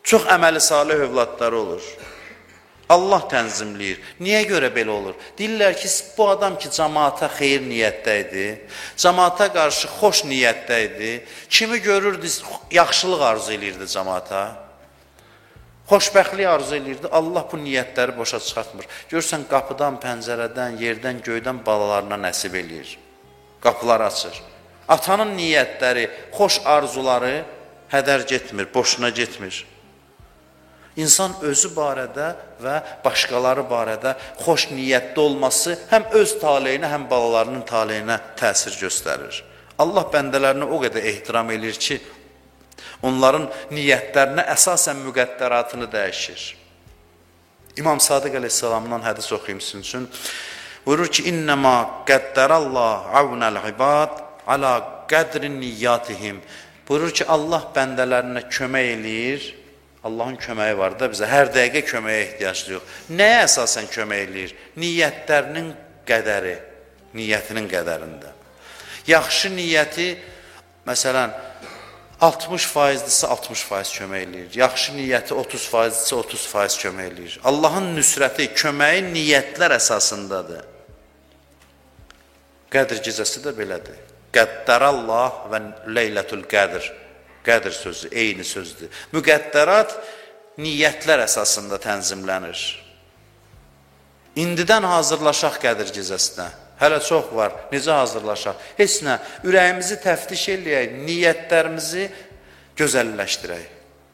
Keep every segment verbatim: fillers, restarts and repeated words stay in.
Çox əməli salih övladları olur. Allah tənzimləyir. Niyə görə belə olur? Deyirlər ki, bu adam ki, cəmaata xeyir niyyətdə idi, cəmaata qarşı xoş niyyətdə idi, kimi görürdü, yaxşılıq arzu edirdi cəmaata, xoşbəxtlik arzu edirdi, Allah bu niyyətləri boşa çıxartmır. Görürsən, qapıdan, pəncərədən, yerdən, göydən balalarına nəsib eləyir. Qapılar açır. Atanın niyyətləri, xoş arzuları hədər getmir, boşuna getmir. İnsan özü barədə və başqaları barədə xoş niyyətli olması həm öz taleyinə, həm balalarının taleyinə təsir göstərir. Allah bəndələrini o qədər ehtiram edir ki, onların niyyətlərinə əsasən müqəddəratını dəyişir. İmam Sadiq əleyhissalamdan hədis oxuyum sizin üçün. Buyurur ki, İnnəmə qəddərəllah avnəl ibad alə qədrin niyyatihim. Buyurur ki, Allah bəndələrinə kömək eləyir. Allahın köməyi var da bizə, hər dəqiqə köməyə ehtiyaclı yox. Nəyə əsasən kömək eləyir? Niyyətlərinin qədəri, niyyətinin qədərində. Yaxşı niyyəti, məsələn, altmış faizdirsə altmış faiz kömək eləyir. Yaxşı niyyəti otuz faizdirsə otuz faiz kömək eləyir. Allahın nüsrəti, köməyi niyyətlər əsasındadır. Qədr gecəsi də belədir. Qəddərəllah və leylətül qədr. Qədr sözü, eyni sözdür. Müqəddərat niyyətlər əsasında tənzimlənir. İndidən hazırlaşaq Qədr gecəsinə. Hələ çox var. Necə hazırlaşaq? Heç nə. Ürəyimizi təftiş eləyək, niyyətlərimizi gözəlləşdirək.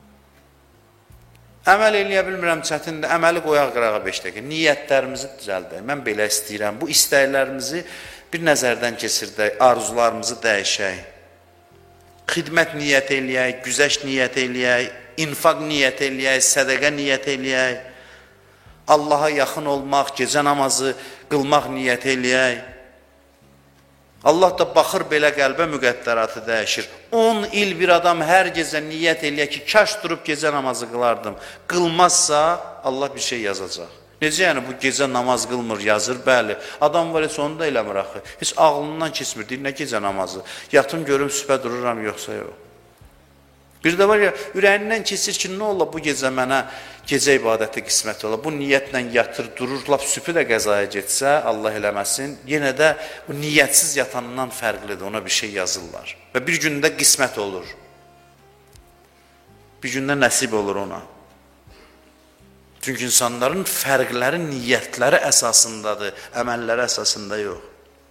Əməl eləyə bilmirəm çətindir. Əməli qoyaq qırağa beş dəqiqə. Niyyətlərimizi düzəldək. Mən belə istəyirəm. Bu istəklərimizi bir nəzərdən keçirdək, arzularımızı dəyişək. Xidmət niyyət eləyək, güzəş niyyət eləyək, infaq niyyət eləyək, sədəqə niyyət eləyək, Allaha yaxın olmaq, gecə namazı qılmaq niyyət eləyək. Allah da baxır belə qəlbə müqəddəratı dəyişir. on il bir adam hər gecə niyyət eləyək ki, kaş durub gecə namazı qılardım. Qılmazsa Allah bir şey yazacaq. Necə yəni bu gecə namaz qılmır, yazır, bəli. Adam var, heç onu da eləmir axı. Heç ağlından keçmir, deyir, nə gecə namazı? Yatım görüm, sübhə dururam, yoxsa yox. Bir də var ya, ürəyindən keçir ki, nə ola bu gecə mənə gecə ibadəti qismət ola. Bu niyyətlə yatır, durur, lap sübhü də qəzaya getsə, Allah eləməsin, yenə də bu niyyətsiz yatanından fərqlidir, ona bir şey yazırlar. Və bir gündə qismət olur. Bir gündə nəsib olur ona. Çünki insanların fərqləri, niyyətləri əsasındadır, əməlləri əsasında yox.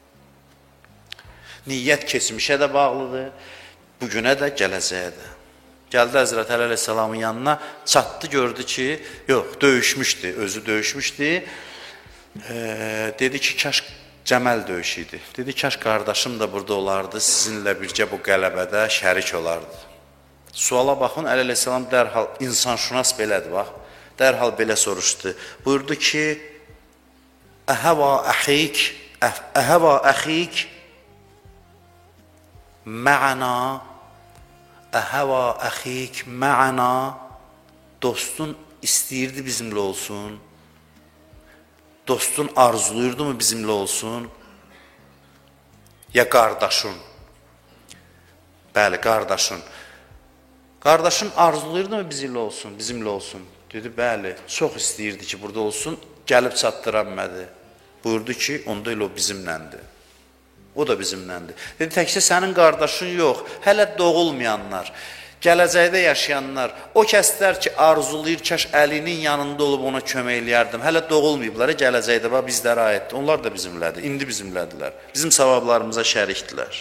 Niyyət keçmişə də bağlıdır, bugünə də, gələcəyə də. Gəldi Həzrət Əli əleyhissalamın yanına, çatdı, gördü ki, yox, döyüşmüşdü, özü döyüşmüşdü. E, dedi ki, kaş Cəməl döyüşü idi. Dedi, kaş qardaşım da burada olardı, sizinlə bircə bu qələbədə şərik olardı. Suala baxın, Əli əleyhissalam dərhal, insanşünas belədir, bax. Dərhal belə soruşdu. Buyurdu ki, Əhəvə əxik, əhəvə əxik mə'ana, əhəvə əxik mə'ana, dostun istəyirdi bizimlə olsun, dostun arzuluyurdu mu bizimlə olsun, ya qardaşın, bəli, qardaşın, qardaşın arzuluyurdu mu bizimlə olsun, bizimlə olsun, dedi, bəli, çox istəyirdi ki, burada olsun, gəlib çatdıranmədi. Buyurdu ki, onda elə o bizimləndir. O da bizimləndir. Dedi, təkcə sənin qardaşın yox, hələ doğulmayanlar, gələcəkdə yaşayanlar, o kəslər ki, arzulayır, kaş əlinin yanında olub ona kömək eləyərdim, hələ doğulmayıblar, gələcəkdə bizlərə aiddir, onlar da bizimlədir, indi bizimlədilər, bizim savablarımıza şərikdilər.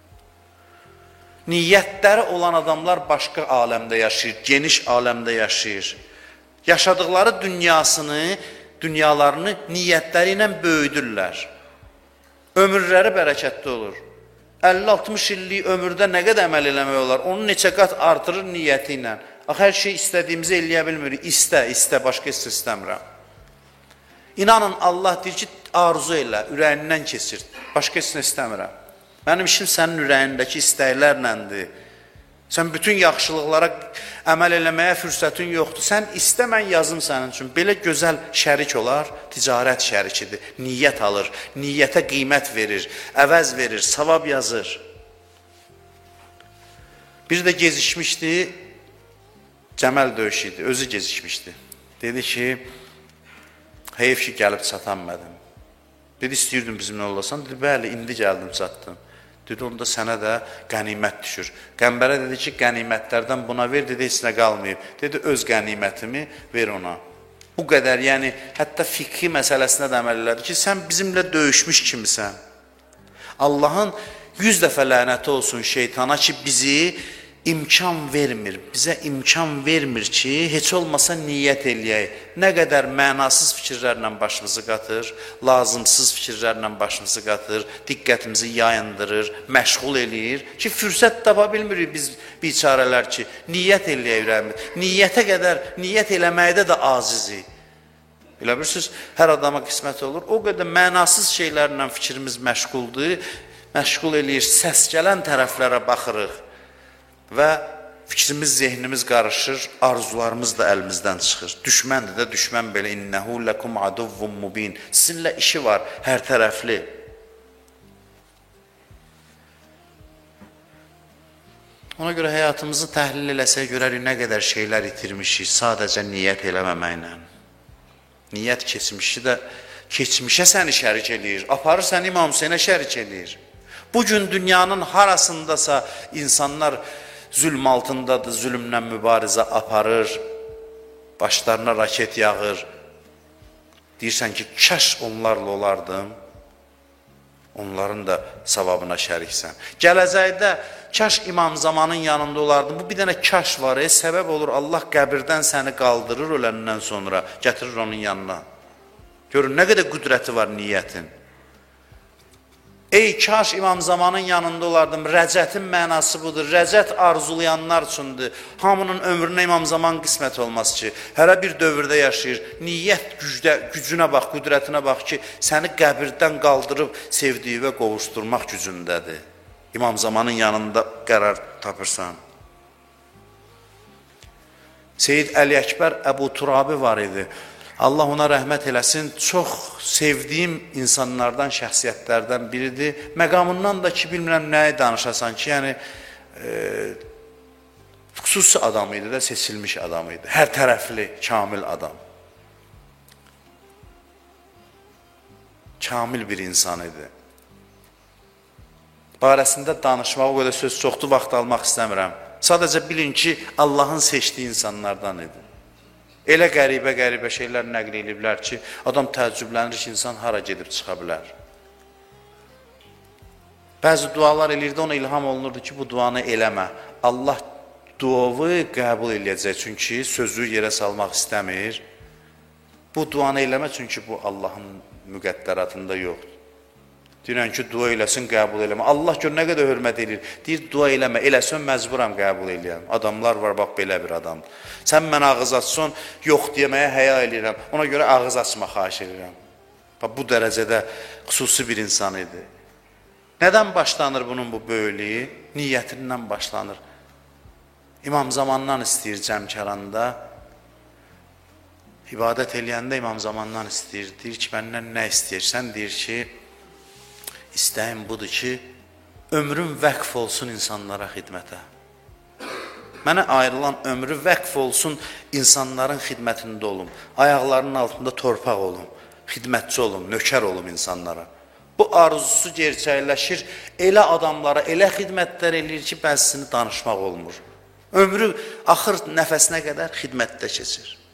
Niyyətləri olan adamlar başqa aləmdə yaşayır, geniş aləmdə yaşayır. Yaşadıkları dünyasını, dünyalarını niyyətləri ilə böyüdürlər. Ömürləri bərəkətli olur. əlli altmış illik ömürdə nə qədər əməl eləmək olar? Onu neçə qat artırır niyyəti ilə. Axı, hər şey istədiyimizi eləyə bilmirik. İstə, istə, başqa istə istəmirəm. İnanın, Allah deyir ki, arzu elə, ürəyindən keçir. Başqa istə istəmirəm. Mənim işim sənin ürəyindəki istəklərləndir. Sən bütün yaxşılıqlara əməl eləməyə fürsətin yoxdur. Sən istə, mən yazım sənin üçün. Belə gözəl şərik olar, ticarət şərikidir. Niyyət alır, niyyətə qiymət verir, əvəz verir, savab yazır. Bir də gezişmişdi, Cəməl döyüşü idi, özü gecikmişdi. Dedi ki, heyf ki, gəlib çatanmadım. Dedi, istəyirdim bizimlə olasan. Dedi, bəli, indi gəldim, çatdım. Dedi, onda sənə də qənimət düşür. Qəmbərə dedi ki, qənimətlərdən buna ver, dedi, heç nə qalmayıb. Dedi, öz qənimətimi ver ona. Bu qədər, yəni, hətta fiqhi məsələsinə də əməl elədi ki, sən bizimlə döyüşmüş kimisən. Allahın yüz dəfə lənəti olsun şeytana ki, bizi imkan vermir, bizə imkan vermir ki, heç olmasa niyyət eləyək. Nə qədər mənasız fikirlərlə başımızı qatır, lazımsız fikirlərlə başımızı qatır, diqqətimizi yayındırır, məşğul eləyir ki, fürsət tapa bilmirik biz biçarələr ki, niyyət eləyək ürəyimiz. Niyyətə qədər, niyyət eləməkdə də acizik. Elə bilirsiniz, hər adama qismət olur, o qədər mənasız şeylərlə fikrimiz məşğuldur, məşğul eləyir, səs gələn tərəflərə baxırıq. Və fikrimiz, zehnimiz qarışır, arzularımız da əlimizdən çıxır. Düşməndir də, düşmən belə, innəhu ləkum aduvvun mubin. Sizinlə işi var, hər tərəfli. Ona görə həyatımızı təhlil eləsək görərik, nə qədər şeylər itirmişik, sadəcə niyyət eləməməklə. Niyyət keçmişi də, keçmişə səni şərik eləyir, aparır səni İmam Hüseynə şərik eləyir. Bugün dünyanın harasındasa insanlar zülm altındadır, zülmlə mübarizə aparır, başlarına raket yağır. Deyirsən ki, kaş onlarla olardım, onların da savabına şəriksən. Gələcəkdə kaş İmam Zamanın yanında olardım, bu bir dənə kaş var, e, səbəb olur, Allah qəbirdən səni qaldırır öləndən sonra, gətirir onun yanına. Görün, nə qədər qüdrəti var niyyətin. Ey kaş İmam Zamanın yanında olardım, rəcətin mənası budur, rəcət arzulayanlar üçündür. Hamının ömrünə İmam Zaman qismət olmaz ki, hərə bir dövrdə yaşayır, niyyət gücdə, gücünə bax, qüdrətinə bax ki, səni qəbirdən qaldırıb sevdiyi və qovuşturmaq gücündədir. İmam Zamanın yanında qərar tapırsan. Seyyid Əli Əkbər Əbu Turabi var idi. Allah ona rəhmət eləsin, çox sevdiyim insanlardan, şəxsiyyətlərdən biridir. Məqamından da ki, bilmirəm nəyi danışasan ki, yəni e, xüsusi adam idi də, seçilmiş adam idi. Hər tərəfli, kamil adam. Kamil bir insan idi. Barəsində danışmaq o qədər söz çoxdur, vaxt almaq istəmirəm. Sadəcə bilin ki, Allahın seçdiyi insanlardan idi. Elə qəribə-qəribə şeylər nəql ediblər ki, adam təəccüblənir ki, insan hara gedib çıxa bilər. Bəzi dualar eləyirdi, ona ilham olunurdu ki, bu duanı eləmə. Allah duavı qəbul eləyəcək, çünki sözü yerə salmaq istəmir. Bu duanı eləmə, çünki bu Allahın müqəddəratında yoxdur. Deyirən ki, dua eləsin, qəbul eləmə. Allah gör nə qədər hörmət edir. Deyir, dua eləmə, eləsən məcburam qəbul eləyəm. Adamlar var, bax, belə bir adam. Sən mən ağız açsan, yox deməyə həya eləyirəm. Ona görə ağız açma, xahiş edirəm. Bax, bu dərəcədə xüsusi bir insan idi. Nədən başlanır bunun bu böyüklüyü? Niyyətindən başlanır. İmam Zamandan istəyir cəmkaranda. İbadət eləyəndə İmam Zamandan istəyir. Deyir ki, məndən nə istəyirsən? Deyir ki, İstəyim budur ki, ömrüm vəqf olsun insanlara xidmətə. Mənə ayrılan ömrü vəqf olsun insanların xidmətində olum. Ayaqlarının altında torpaq olum, xidmətçi olum, nökər olum insanlara. Bu arzusu gerçəkləşir, elə adamlara, elə xidmətlər eləyir ki, bəzisini danışmaq olmur. Ömrü axır nəfəsinə qədər xidmətdə keçir.